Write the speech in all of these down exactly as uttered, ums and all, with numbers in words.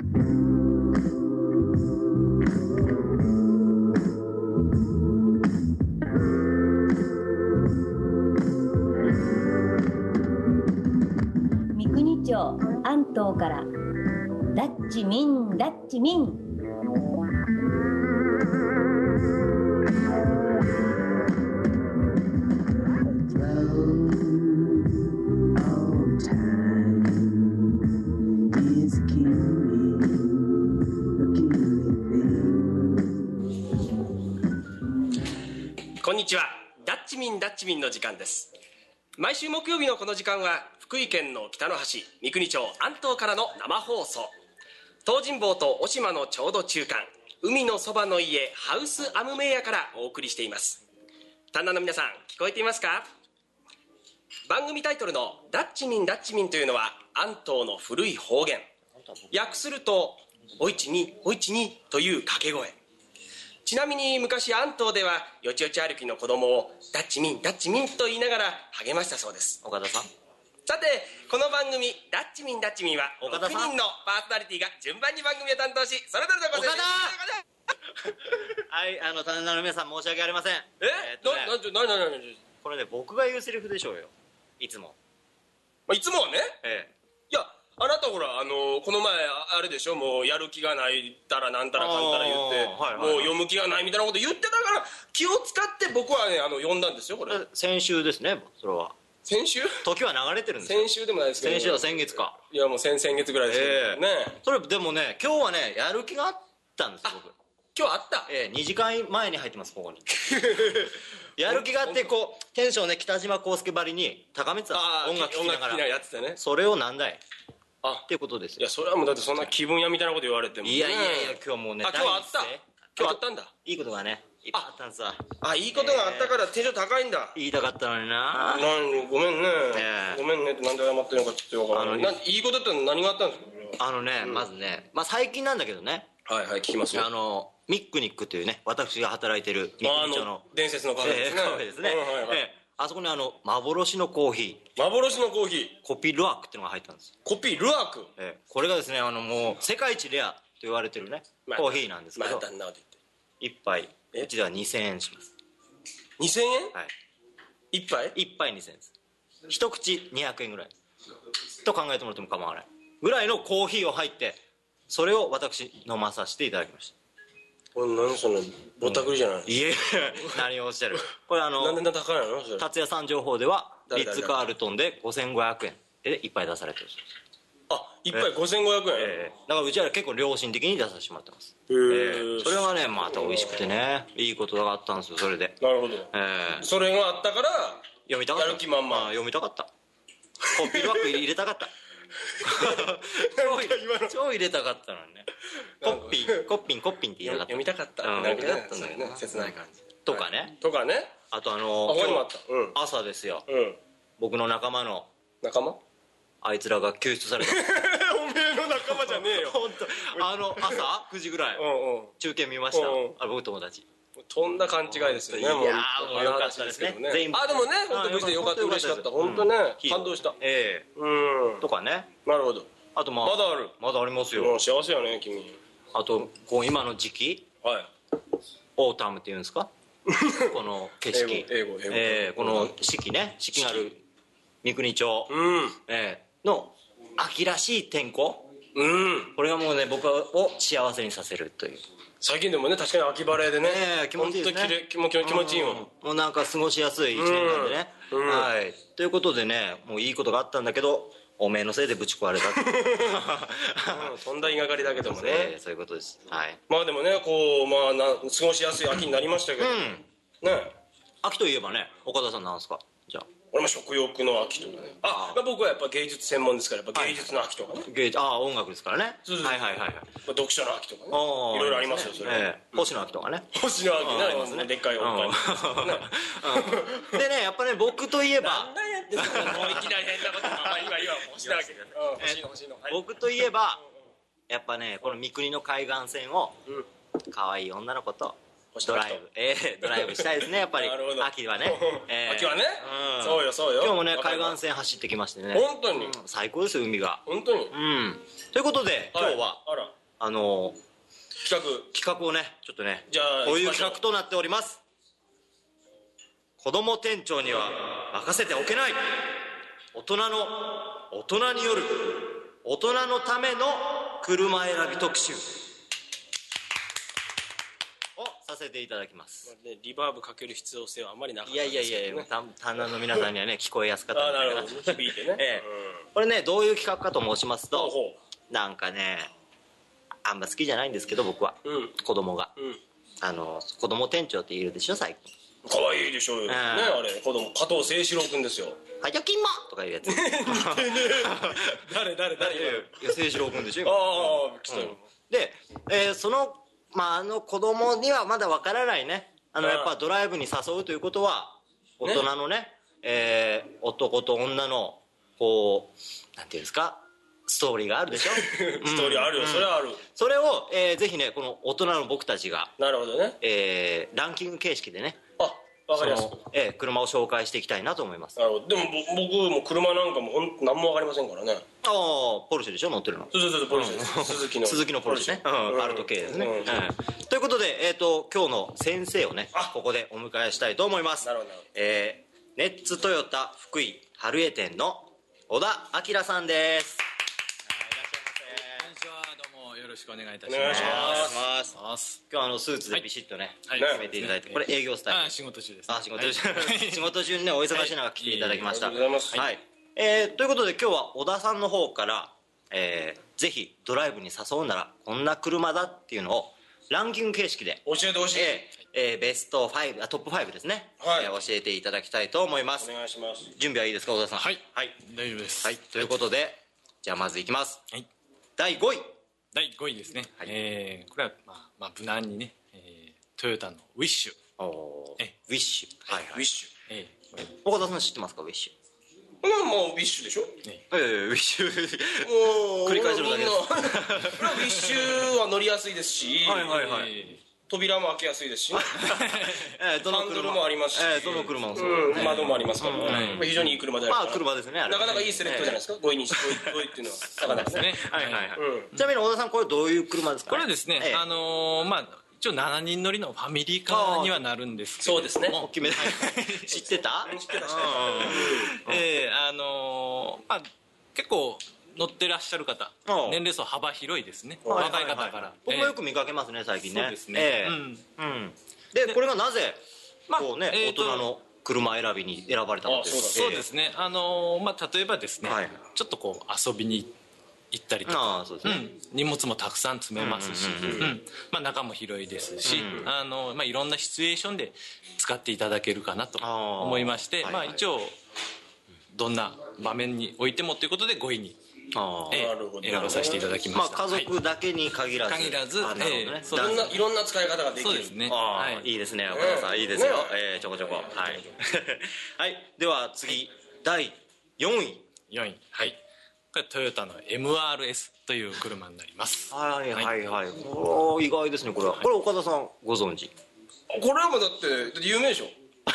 三国町安東からダッチミンダッチミン。 こんにちは。ダッチミンダッチミンの時間です。毎週木曜日のこの時間は福井県の北の端三国町安東からの生放送。東尋坊と渡島のちょうど中間、海のそばの家ハウスアムメイヤからお送りしています。旦那の皆さん、聞こえていますか？番組タイトルのダッチミンダッチミンというのは安東の古い方言、訳するとおいちにおいちにという掛け声。ちなみに昔安東ではよちよち歩きの子供をダッチミンダッチミンと言いながら励ましたそうです。 岡田さん。 さて、この番組ダッチミンダッチミンは岡田さん、 ろくにんのパーソナリティが順番に番組を担当し、それぞれのご岡田はい、あの旦那の皆さん、申し訳ありません。 ええーっとねな、なんて、なになになにこれね、僕が言うセリフでしょうよ、いつも。 まあ、いつもはね、 ええいや、あなたほら、あのーこの前あれでしょ、もうやる気がないたらなんたらかんたら言って、 あーはいはいはいもう読む気がないみたいなこと言ってたから、気を使って僕はね、あの読んだんですよ、これ。 え先週ですね、それは。 先週時は流れてるんですよ。 先週でもないですけど、 先週は先月か。 いや、もう先々月ぐらいですけど、 ええね。 それでもね、今日はね、やる気があったんですよ、僕。 今日あった。 ええにじかんまえに入ってます、ここに。やる気があって、こう、テンションをね、北島康介ばりに高めてたあー音楽聴きなが音楽聴きながらら。 やってたね。 それをなんだいあっていうことですよ。 いや、それはもうだってそんな気分屋みたいなこと言われても、ね。 いやいやいや、今日もうね、 あ、今日あった。 第一声今日あったんだ。 いいことがね、いっぱいあったんさ。 あ、いいことがあったからテンション高いんだ。 言いたかったのにな。 なんごめんね、 ええごめんねってなんで謝ってるのかちょっとわからない。 あのなんいいことって何があったんですか？ あのね、まずね、まあ最近なんだけどね、 はいはい、聞きますよ。 あの、ミックニックというね、私が働いてる三あ国町の、 伝説のカフェですね。 えーカフェですね。 うんはいはいえーあそこにあの、幻のコーヒ幻のコーヒー、 ー、コピールアークっていうのが入ったんですよ。 コピールアーク。 えーこれがですね、あのもう、世界一レアと言われてるね、 まあコーヒーなんですけど、 まあ、旦那こと言って。 一杯、 えうちではにせんえんします。 にせんえんはい。 一杯一杯にせんえんです。一口にひゃくえんぐらい。と考えてもらっても構わない。ぐらいのコーヒーを入って、それを私飲まさせていただきました。 これ何その、ぼったくりじゃないの、 いえ、何をおっしゃる。これあの、 なんでな高いのそれ。 達也さん情報では、リ誰ッツ・カールトンでごせんごひゃくえんでいっぱい出されてるそうです。 あ、一杯ごせんごひゃくえん。 ええだからうちは結構良心的に出させてもらってます。 へーええそれがね、また美味しくてね、いいことがあったんですよ、それで。 なるほど。 ええそれがあったから、 読みたかった。 やる気満々 ああ読みたかった。コピーバッグ入れたかった。超入れ超入れたかったのにね。コッピー、コッピン、コッピンって言いたかった。 読みたかった。 うんなん読みたかったんだけどね、切ない感じ。 とかね。 とかね。 あとあのあ他にもあったうん朝ですよ。 うん。 僕の仲間の仲間あいつらが救出された。 おめえの仲間じゃねえよ。 本当あの朝くじぐらいうんうん。 中継見ました。 うんうんあ僕友達。 とんだ勘違いですよね。 いやーもうもうよかったですねあの話けど全員あ、でもね、本当無事でよかった、嬉しかった。本当ね、感動した。 ええうん。 とかね。 なるほど。 あとまあまだある。 まだありますもよ。 う幸せよね、君。 あとこう今の時期はい。 オータムっていうんですか。この景色。 英語英語英語ええこの四季ね、四季がある三国町、 うん。 ええの秋らしい天候。 うん。 これがもうね僕を幸せにさせるという。 最近でもね、確かに秋晴れでね。 ええ気持ちいいですね。 本当に気持ち気持ちいいよ。 もうなんか過ごしやすい一年間でね、 うんうんはいということでね、もういいことがあったんだけどおめえのせいでぶち壊れたってうんとんだ言いがかりだけどもええね。 そういうことです。はい。 まあでもね、こう、まあな、過ごしやすい秋になりましたけど。 うんね。 秋といえばね、岡田さんなんですか。じゃあ俺も食欲の秋とかね。あ、まあ僕はやっぱ芸術専門ですから、やっぱ芸術の秋とかね。 芸術、ああ音楽ですからね。 そうそうはいはいはいはい。 まあ読書の秋とかね。いああろいろありますよ、それは。 ええ星野秋とかね。 星の秋ね、 あありますね。 でっかいおっぱい。ねうんでねやっぱね僕といえばなんなんやってんのもういきなり変なこと。まあ今今星の秋。うん欲しいの欲しいの。はい僕といえばやっぱねこの三国の海岸線をうん。 可愛い女の子と星の秋とドライブ、ええドライブしたいですね、やっぱり。 なるほど秋はね。ええ秋はねうんそうよそうよ今日もね、 わかる海岸線走ってきましてね。 本当にうん最高ですよ、海が。 本当にうん。ということで、今日は、 あら。 あの企画企画をねちょっとねじゃあこういう行きましょう企画となっております。子供店長には任せておけない、大人の大人による大人のための車選び特集をさせていただきます。 リバーブかける必要性はあんまりなかったいやいやいやいや、単単の皆さんにはね聞こえやすかったんだああなるほど響いてね、 ええうん、 これねどういう企画かと申しますと、 ほうほなんかねあんま好きじゃないんですけど僕は、 うん子供が、 ううんあの子供店長っているでしょ最近。 可愛いでしょうよ、ね、あれ子供加藤清史郎君ですよ。 はじゃきんまとかいうやつ誰誰誰いや清史郎君でしょ今ああ来たよ、 うんで、えーそのまああの子供にはまだわからないね、あのうんやっぱドライブに誘うということは大人のねえー男と女のこうなんていうんですかストーリーがあるでしょストーリーあるよ、 うんそれはある。 それを、えーぜひねこの大人の僕たちが、 なるほどね。 えーランキング形式でねあわかりやすくその、えー車を紹介していきたいなと思います。あなるほど。でもぼ僕も車なんかもほん何もわかりませんからね。 あポルシェでしょ乗ってるの。 そうそうそうポルシェです鈴木の鈴木のポルシェね、うんうんアルト系ですね、 うんうんということで、えー、と今日の先生をねあここでお迎えしたいと思います。 なるほどなるほどえーネッツトヨタ福井春江店の小田明さんです。 こんにちは、どうもよろしくお願いいたしお願いします。 ますお願いします今日あのスーツでビシッとね、 はい決めていただいて、これ営業スタイル。 あ、仕事中です。 あ仕事中、 はい仕事中にねお忙しい中来ていただきました、 はいありがとうございますはいえーということで今日は小田さんの方から、えーぜひドライブに誘うならこんな車だっていうのをランキング形式で、 教えてほしい、 えーえーベストファイブあトップファイブですね、 はいえー教えていただきたいと思いますお。願いします。 準備はいいですか小田さん。 はいはい、 大丈夫です。 はい、ということでじゃあまずいきます。 はい。 だいごいだいごいですね。 はいえーこれはまあまあ無難にね、えートヨタのウィッシュ。 おーえウィッシュ、はいはい、 ウィッシえーこれ岡田さん知ってますかウィッシュ。 ュもうウィッシュでしょ。 ねえー、ウィッシュもう繰り返すのだけですみんなこれはウィッシュは乗りやすいですし、 はいはいはいえ扉も開けやすいですし、 えーどの車ハンドルもありますし、 えーどの車もそう、 うん、窓もありますから、 うん非常にいい車じゃないまあですか。 車ですねあれなかなかいいセレクトじゃないですか。ごいにしごいごいっていうのはなかなかーね。 はいはいはい、 うんちなみに小田さんこれどういう車ですか、 これはですね、 ええあのーまあ一応ななにん乗りのファミリーカーにはなるんですけども、 そうですね大きめだ知ってた知ってた知ってえーあのーまあ結構乗ってらっしゃる方、 うん年齢層幅広いですね、 はい若い方から、 僕もよく見かけますね最近ね。 そうですねええうんうんでこれがなぜまあこうね、 えーと大人の車選びに選ばれたのというあそうだそうですね、あのーまあ例えばですね、 はいちょっとこう遊びに行ったりとか、 ああそうですね、 うん、荷物もたくさん詰めますし、 うんうんうんうんまあ、中も広いですし、 うんあのまあ、いろんなシチュエーションで使っていただけるかなと思いまして、 あーはいはいまあ、一応どんな場面においてもということでごいに、 ああええなるほど選ばさせていただきままあした。 家族だけに限らず、 限らずあなるほどね、 ええそういろんないろんな使い方ができる。 そうですね、 ああ、 はいいいですね岡田さん、いいですよ、 ねえーちょこちょこはいはいでは次だいよんいよんい、はい、これトヨタの エムアールエス という車になります。 はいはいはい、おー意外ですねこれは、これ岡田さんご存知。 これはもうだってだって有名でしょ。ね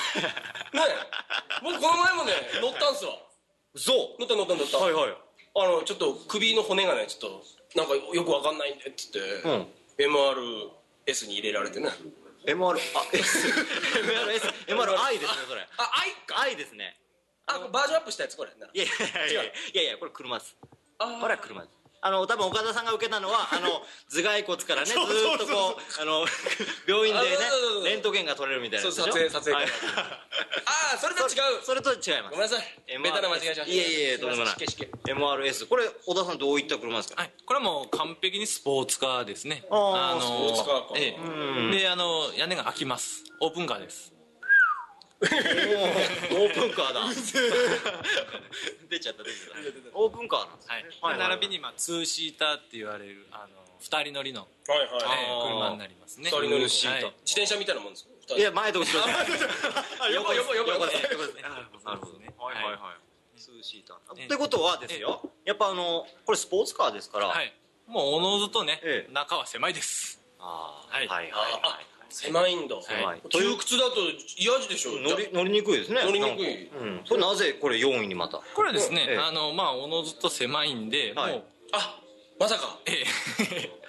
え、僕この前もね乗ったんすわ。 そ乗った乗った乗った。 はいはいあのちょっと首の骨がねちょっとなんかよくわかんないんでっつって、 うんエムアールエス に入れられてね。 エムアール あ Sエムアールエス エムアールアイ ですねそれ。 あ、アイか。 アイですね。 あ、バージョンアップしたやつこれ。 いやいやいやいやいやいやこれ車です。 あこれは車です。あの多分岡田さんが受けたのはあの頭蓋骨からねずーっとこうあの病院でねあそうそうそうレントゲンが取れるみたいなそうやつでしょ。 撮影撮影はいあー、それと違う。 それと違います。 ごめんなさい。ベタな間違いしました。 いやいやいやとんでもないしけしけ。 エムアールエス これ小田さんどういった車ですか。 はい、これはもう完璧にスポーツカーですね。 あーのスポーツカーかええであの屋根が開きます。オープンカーです。 オープンカーだ出ちゃった出ちゃったオープンカーなんです。 はい、 はいはい並びに、まあ、ツーシーターって言われるあのふたり乗りの、 はいはい。 ええ車になりますね。 二人乗りのシート。 はい自転車みたいなもんですか。二人いや前と後ろです横横横横です横ですね。なるほどね。はいはいはい。ツーシーター。ってことはですよ。やっぱあのこれスポーツカーですから。 はい、もうおのずとね、 ええ中は狭いです。 ああはいはいはいあ、 はい。 狭いんだ。 狭い窮屈だと嫌でしょ。 乗り乗りにくいですね。 乗りにくいなんかうん。それなぜこれよんいにまた。 これはですね、 ええあのまあおのずと狭いんで、 はいもうあ、まさか。 ええ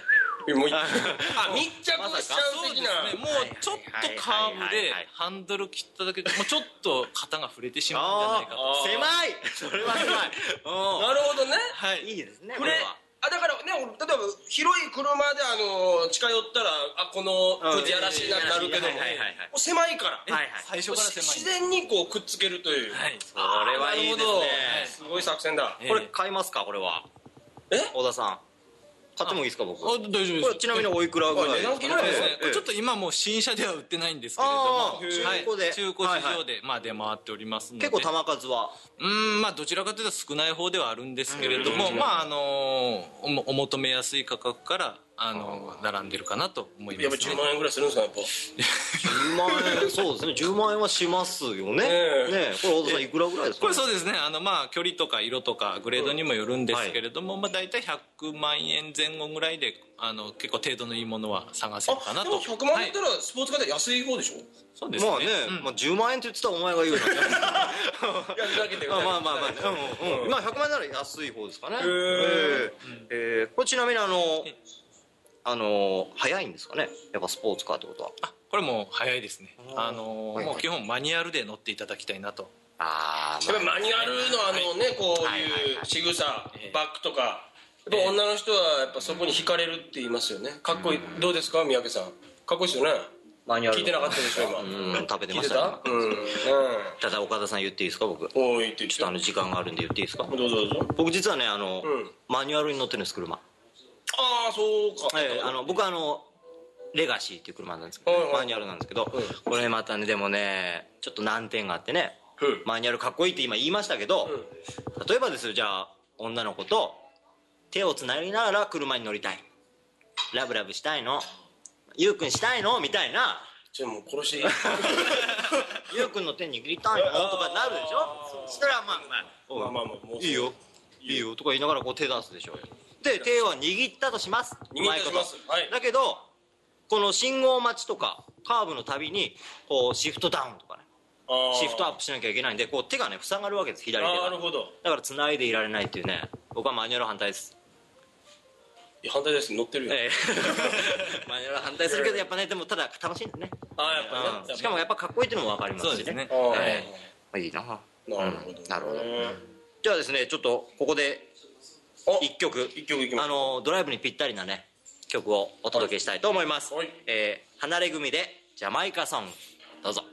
もうあ密着しちゃう的な、 ね、もうちょっとカーブでハンドル切っただけでもうちょっと肩が触れてしまうんじゃないかと。 狭いそれは狭いなるほどね。 はい、 いいですねこれは。あだからね、例えば広い車であの近寄ったらあこのくじやらしいなってなるけども、もう狭いから、 はいはい、 最初から狭い、 自然にこうくっつけるという、 はい、それはいいですね。 すごい作戦だ。 これ買いますか？これはえ小田さん買ってもいいですか？僕あ大丈夫です。 これちなみにおいくらぐらいですか？ これですね、これちょっと今もう新車では売ってないんですけれども、 中古で中古市場でまあ出回っておりますので、 結構玉数はうんまあどちらかというと少ない方ではあるんですけれども、まああのおお求めやすい価格からあの並んでるかなと思いますね。 やっぱじゅうまんえんぐらいするんですか？やっぱじゅうまんえんそうですね、じゅうまんえんはしますよね。ねえこれ小田さんいくらぐらいですか？ これそうですね、あのまあ距離とか色とかグレードにもよるんですけれども、まあ大体ひゃくまんえんぜん後ぐらいであの結構程度のいいものは探せるかなと。 でもひゃくまん円だったらスポーツカーで安い方でしょ？ そうですね。 まあね、まあじゅうまんえんって言ってたらお前が言うな。まあまあまあまあ、うんうん、まあひゃくまんえんなら安い方ですかね。ええこれちなみにあのあの早いんですかね、やっぱスポーツカーってことは。 あこれも早いですね。あのもう基本マニュアルで乗っていただきたいなと。 ああ、 やっぱマニュアルのあのねこういう仕草バックとかやっぱ女の人はやっぱそこに惹かれるって言いますよね。かっこいい。どうですか三宅さん、かっこいいですよね。 マニュアル聞いてなかったでしょ今。 うん食べてま聞いしてた。 た？うん。 ただ岡田さん言っていいですか？僕おいってちょっとあの時間があるんで言っていいですか？ どうぞどうぞ。 僕実はねあのうんマニュアルに乗ってるんです車。 ああそうか。 ええあの僕はあのレガシーっていう車なんですけど、マニュアルなんですけど、これまたねでもねちょっと難点があってね、マニュアルかっこいいって今言いましたけど、例えばですよ、じゃあ女の子と手をつなぎながら車に乗りたい、ラブラブしたいの、ゆうくんしたいのみたいな、 じゃあもう殺しゆうくんの手握りたいのとかなるでしょ。そしたらまあまあまあまあまあもういいよいいよとか言いながらこう手出すでしょうよ。で手は握ったとします。 握ったとします。はい。 だけどこの信号待ちとかカーブのたびにこうシフトダウンとかね、シフトアップしなきゃいけないんでこう手がね塞がるわけです、左手が。 なるほど。 だから繋いでいられないっていうね。僕はマニュアル反対です。 いや反対です。乗ってるよ、 ええ、マニュアル反対するけどやっぱね、でもただ楽しいんですね。 ああやっぱね、 うん、しかもやっぱかっこいいっていうのも分かりますしね。 そうですね。 ええ、いいな。 なるほど、 うん、なるほど。じゃあですねちょっとここで一曲一曲いきます。 あのドライブにぴったりなね曲をお届けしたいと思います。 はい、 えー、離れ組でジャマイカソング、どうぞ。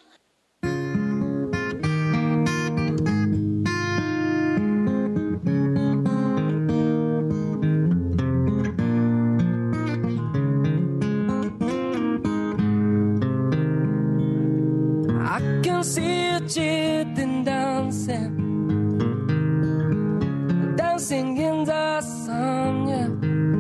I can see you cheating, dancing, dancing in the sun, yeah.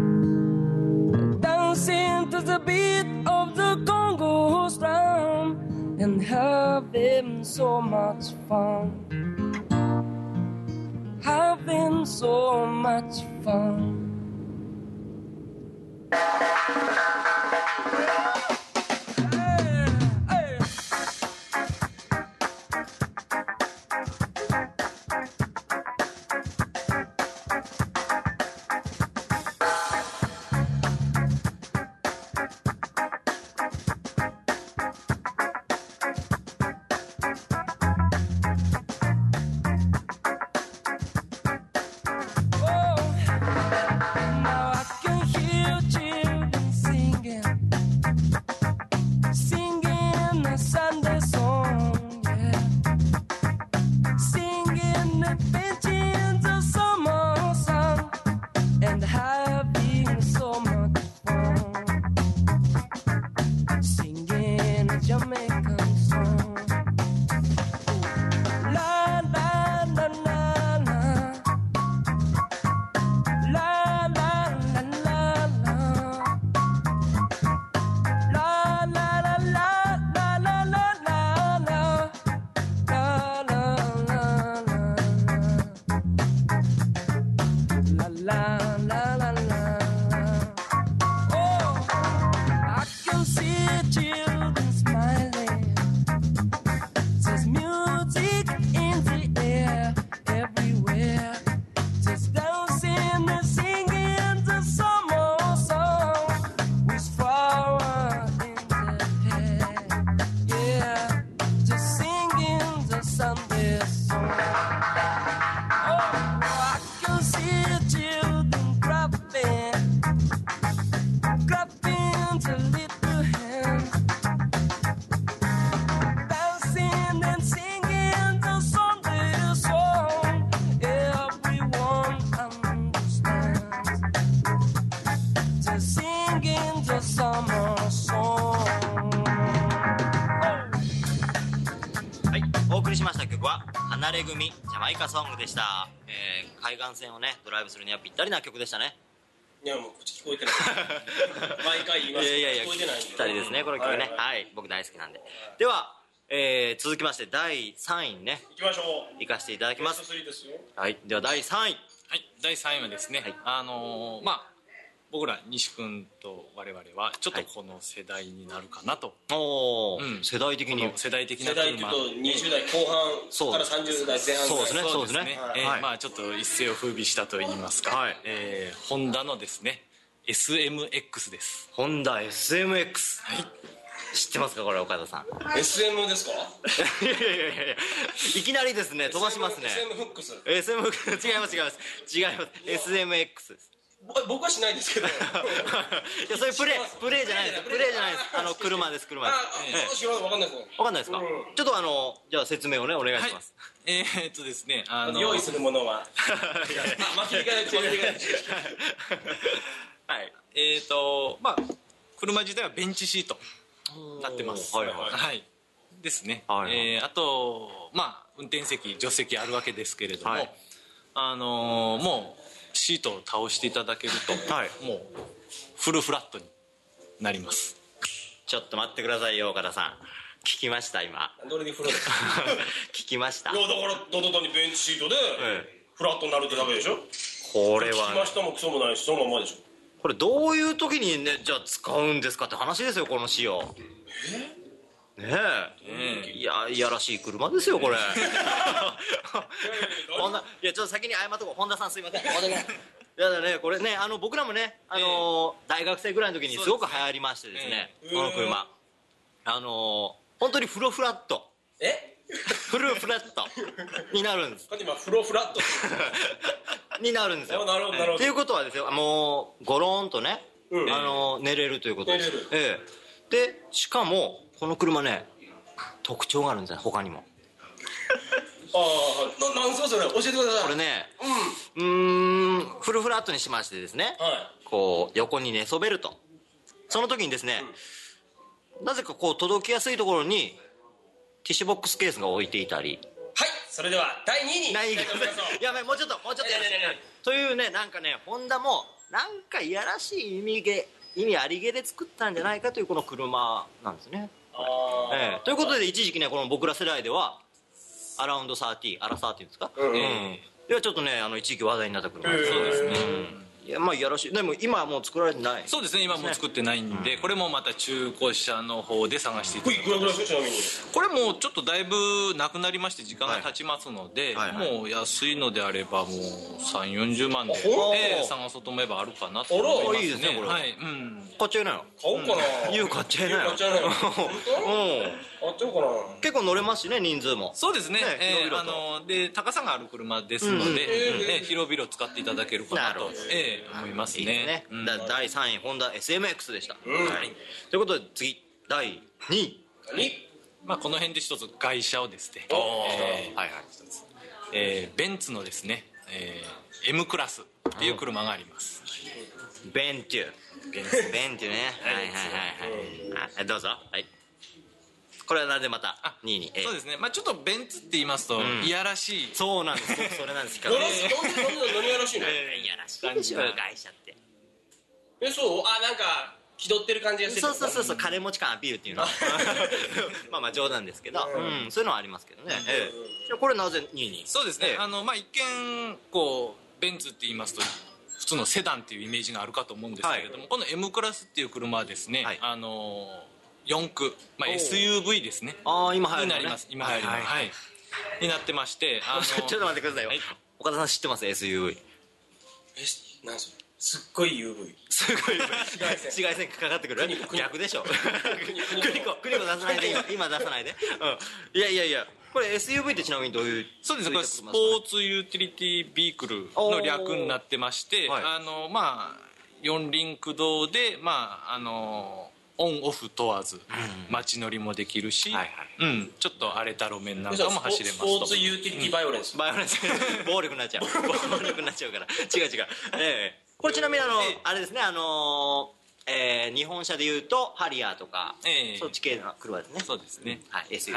Dancing to the beat of the Congo's drum and having so much fun, having so much fun. ジャマイカソングでした、えー、海岸線をねドライブするにはぴったりな曲でしたね。 いやもう口聞こえてない毎回言いますけどいやいやいや聞こえてないんでぴったりですねこの曲ね、はい、はい、僕大好きなんで。では、えー、続きましてだいさんいにね行きましょう。 行かせていただきます。 ベストスリーですよ。 はい、ではだいさんい。 はい、だいさんいはですね、 はい、 あのー、まあ僕ら西君と我々はちょっとこの世代になるかなと、 はい、おお、 うん、 世代的に世代的な世代っていうとにじゅう代後半からさんじゅう代前半そうですねそうですね、えーはい、 まあちょっと一世を風靡したといいますか、はい、えー、ホンダのですね エスエムエックス です。 ホンダ エスエムエックス、はい、知ってますかこれ岡田さん。 エスエム ですかいやいやいやいやいきなりですね飛ばしますね。 エスエム フックスエスエム フックス違います違います違います エスエムエックス です。 僕はしないですけどいやそういうプレープレーじゃないですプレーじゃないですあの車です車です。 ああ知らない分かんないですね。 分かんないですか、うん、ちょっとあのじゃあ説明をねお願いします。 はい、えー、っとですねあの用意するものは巻きがい強いはいえー、っとまあ車自体はベンチシートになってます。 はいはい、 はい、ですね、 はいはい、 えー、あとまあ運転席助手席あるわけですけれども、はい、あのー、もうシートを倒していただけると、はい、もうフルフラットになります。 ちょっと待ってくださいよ岡田さん聞きました今どれにフラット聞きました。 いやだからただ単にベンチシートでフラットになるってだけでしょ。 これは、ね、 聞きましたもクソもないしそのままでしょ。 これどういう時にねじゃあ使うんですかって話ですよこの仕様。えねえ、いやいやらしい車ですよこれホンダいやちょっと先に謝っとこう本田さんすいませんいやだねこれねあの僕らもね、あのー、大学生ぐらいの時にすごく流行りましてですね、えー、この車あのー、本当にフルフラットえフルフラットになるんです。 今フロフラットになるんですよ。 なるほどなるほど。 っていうことはですよもうゴローンとね、うん、あのー、寝れるということです。寝れる、ええ、でしかもこの車ね特徴があるんですね他にもああななんすかそれ教えてください。 これねうんうーんフルフラットにしましてですね、はい、こう横に寝そべるとその時にですね、うん、なぜかこう届きやすいところにティッシュボックスケースが置いていたり。 はいそれではだいにいにないやばいもうちょっともうちょっとやらせてというねなんかねホンダもなんかいやらしい意味げ意味ありげで作ったんじゃないかというこの車なんですね。あ、ええ、ということで一時期ねこの僕ら世代ではアラウンドサーティーアラサーティーですか、うんうん、ではちょっとねあの一時期話題になった車です。そうですね、うんいやまあいやらしいでも今はもう作られてない。 そうですね今もう作ってないんで、うん、これもまた中古車の方で探していただきます。これもうちょっとだいぶなくなりまして時間が経ちますので、はいはいはい、もう安いのであればもうさんじゅうよんじゅうまんで、えー、探そうと思えばあるかなと思いますね。いいですねこれ、はいうん、 買っちゃいなよ。 買おうかな。 ユー買っちゃいなよ。 買っちゃいなよ。本当？うん買っちゃおうかな。 結構乗れますしね人数も。 そうですね、ねえー、あので高さがある車ですので、うんうんえーえー、広々使っていただけるかなと、えー、思いますね。いいねうん、だだいさんいホンダ エスエムエックス でした、うんはい、ということで次だいにいまあこの辺で一つ外車をですね、えーはいはい一つえー、ベンツのですね、えー、M クラスっていう車があります。 ベンチュベンチュねはいはいはいはいどうぞはいこれはなぜまたにいに、 そうですね、まあ、ちょっとベンツって言いますと、うん、いやらしいそうなんですそれなんですか何やらしいのいやらしいでしょ外車ってえそうあなんか気取ってる感じがしてるそうそうそうそう金持ち感アピールっていうのはまあまあ冗談ですけど、うんうん、そういうのはありますけどね、ええ、これなぜにいにそうですね、ええ、あのまあ一見こうベンツって言いますと普通のセダンっていうイメージがあるかと思うんですけれども、はい、この M クラスっていう車はですね、はい、あのよんく、まあ、エスユーブイ ですねああ今流行るのねになります今流行るのはい、はい、になってましてあのちょっと待ってくださいよ、はい、岡田さん知ってます エスユーブイえ何それすっごい ユーブイすごい ユーブイ 紫外線かかってくる逆でしょクニコクニコ出さないで 今, 今出さないで、うん、いやいやいやこれ エスユーブイ ってちなみにどういうそうですねこれスポーツユーティリティビークルの略になってまして、はい、あのまあ四輪駆動でまああのオンオフ問わず街乗りもできるし、はいはいうん、ちょっと荒れた路面なんかも走れますと。 スポーツユーティリティバイオレンス、 うん、バイオレンス暴力になっちゃう暴力になっちゃうから違う違う、ええ、これちなみにあの、ええ、あれですねあのーえー、日本車でいうとハリアーとか、ええ、そっち系の車ですねそうですね、 はい、エスユーブイ ね、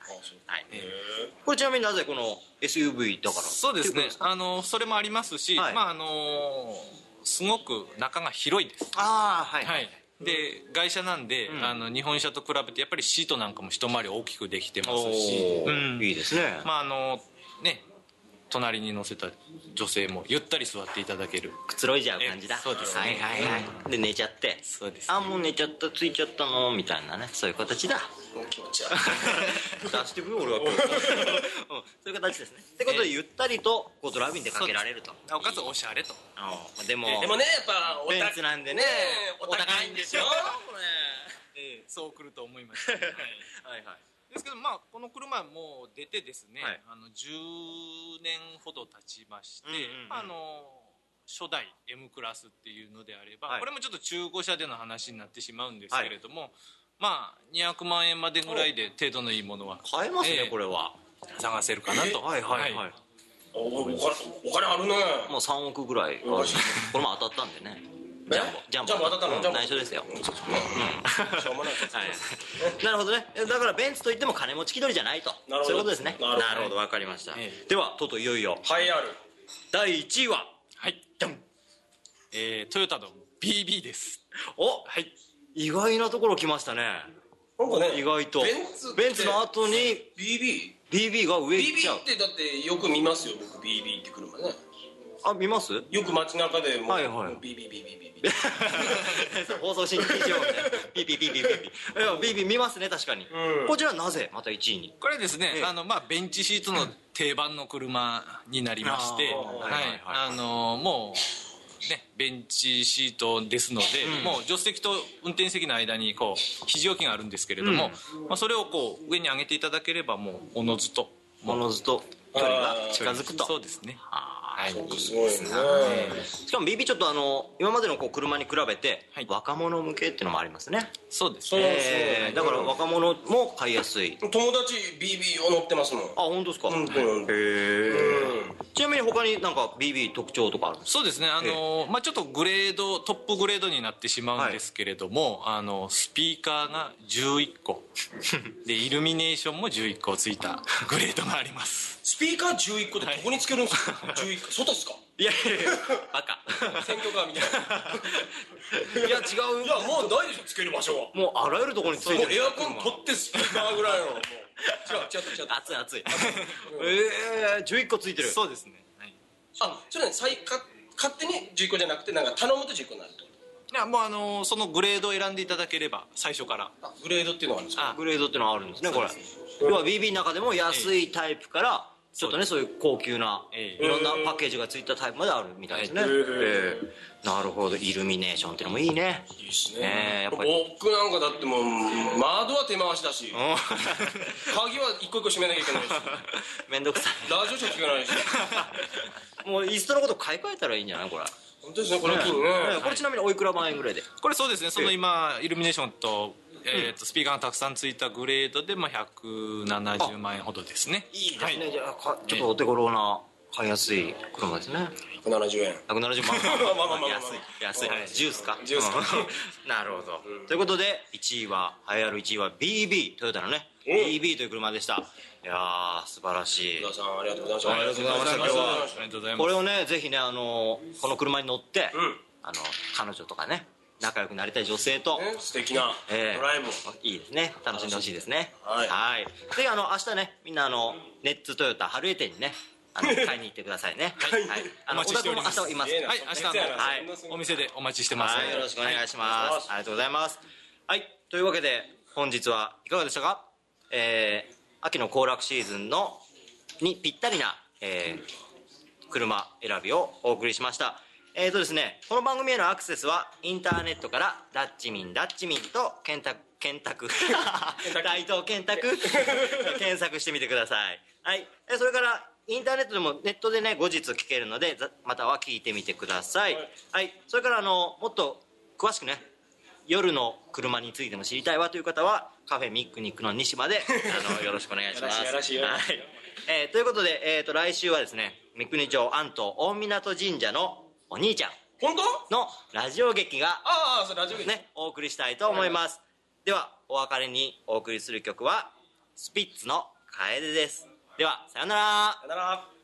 はい、これちなみになぜこの エスユーブイ だからそうですね、あのそれもありますし、はい、まああのすごく中が広いです。 ああ、はい、 はい、で外車なんで、うん、あの日本車と比べてやっぱりシートなんかも一回り大きくできてますし、 うん、いいですね。 まああのね隣に乗せた女性もゆったり座っていただける、 くつろいじゃう感じだ。 そうですね、 はいはいはい、うん、で寝ちゃって、 そうです、ね、 あもう寝ちゃったついちゃったのみたいなね、そういう形だ。 気持ち悪い出してくよ俺は今日、うん、そういう形ですね。ってことでゆったりとこうドライブインでかけられると、 なおかつおしゃれと。 でもでもねやっぱベンツなんでねお高いんですよええ、そうくると思いました、ね、はいはいはい。ですけど、まあこの車もう出てですね、はい、あのじゅうねんほど経ちまして、うんうんうん、あの初代 M クラスっていうのであれば、はい、これもちょっと中古車での話になってしまうんですけれども、はい、まあにひゃくまんえんまでぐらいで程度のいいものは買えますね、えー、これは探せるかなと。 はいはいはい、はい、 お, お, 金お金あるね。 もうさんおくぐらいこれも当たったんでね。ジャンボジャンボ当たったの、うん、 内緒ですよ、うん、しょうもないです、はい、なるほどね。だからベンツといっても金持ち気取りじゃないと、そういうことですね。なるほど、なるほど、分かりました、ええ、ではとうとういよいよはいあるだいいちいははいドン、えー、トヨタの ビービー です。 お、はい、意外なところ来ましたね。 なんかね意外とベンツベンツの後にビービービービー が上行っちゃう。 ビービー ってだってよく見ますよ僕 ビービー って車ね。 あ、見ます？ よく街中でもう、 はいはい、 ビービービービービービー放送新規上みたいなビービービービービービービービー見ますね、確かに、うん、こちらなぜまたいちいに？ これですね、ええ、あのまあベンチシートの定番の車になりまして、あのもうねベンチシートですので、うん、もう助手席と運転席の間にこう肘置きがあるんですけれども、うん、まあ、それをこう上に上げていただければもうおのずとおのずと距離が近づくと。 そうですね。 はい、すごいですね。 しかも ビービー ちょっとあの今までのこう車に比べて若者向けっていうのもありますね。 そうですね、 えー、だから若者も買いやすい。 友達 ビービー を乗ってますもん。あ、 本当ですか。 本当に。 へえ。ちなみに他になんか ビービー 特徴とかあるんですか？ そうですね、あのまあちょっとグレードトップグレードになってしまうんですけれども、はい、あのスピーカーがじゅういっこでイルミネーションもじゅういっこついたグレードがあります。 スピーカーじゅういっこでどこにつけるんですか？はい、じゅういっこ外ですか？ いやいやいやバカ選挙カーみたいな。 いや違う。 いやもうないでしょ、つける場所は。 もうあらゆるところについてる。 エアコン取ってスピーカーぐらいのもう違う違う違う熱い熱いええー、じゅういっこついてる。 そうですね、はい、 あ、それね、最か勝手にじゅういっこじゃなくてなんか頼むとじゅういっこになると。 いやもうあのー、そのグレードを選んでいただければ最初から。 グレードっていうのがあるんですか？ グレードっていうのがあるんですね、これ。要は ビービー の中でも安いタイプからちょっとね、そういう高級ないろんなパッケージがついたタイプまであるみたいですね。えー、なるほど。イルミネーションっていうのもいいね。 いいですね、えー、やっぱり僕なんかだってもう窓は手回しだし鍵は一個一個閉めなきゃいけないしめんどくさい。 ラジオしか聞かないしもういっそのこと買い替えたらいいんじゃないこれ。 本当ですね、これ金ね、 ね、これちなみにおいくら万円ぐらいで？ これそうですね、その今イルミネーションとえー、とスピーカーがたくさんついたグレードで、まあ、ひゃくななじゅうまんえんほどですね。 いいですね、はい、じゃあちょっとお手頃な買いやすい車ですね。 ひゃくななじゅうえんひゃくななじゅうまんまあまあまあまあ安い安い、はい、ジュースかジュースかなるほど、うん、ということでいちいは栄えあるいちいは ビービー トヨタのね ビービー という車でした。いやー素晴らしい。 福田さんありがとうございました。 ありがとうございました。今日はありがとうございます。これをねぜひねあのこの車に乗って、うん、あの彼女とかね仲良くなりたい女性と、 ね、素敵なドライブ、 えー、いいですね。楽しんでほしいですね。 はい、 はい、ぜひあの明日ねみんなあのネッツトヨタ春江店にねあの買いに行ってくださいね。はい、はい、あのお待ちしております。明日います。はい、 明日の、はい、お店でお待ちしてます。 はい、よろしくお願いします。はい、ありがとうございます。はい、というわけで本日はいかがでしたか？えー、秋の行楽シーズンのにぴったりな、えー、車選びをお送りしました。えーとですね、この番組へのアクセスはインターネットからダッチミンダッチミンと検索検索大東検索検索してみてください。はい、それからインターネットでもネットでね後日聞けるのでまたは聞いてみてください。はい、はい、それからあのもっと詳しくね夜の車についても知りたいわという方はカフェミックニックの西まであのよろしくお願いします。 よろしいよろしいよろしい、 はい、えー、ということで、えー、と来週はですね三国町安東大湊神社のお兄ちゃん本当のラジオ劇がああそれラジオ劇ねお送りしたいと思います。ではお別れにお送りする曲はスピッツの楓です。ではさよなら。 さよなら。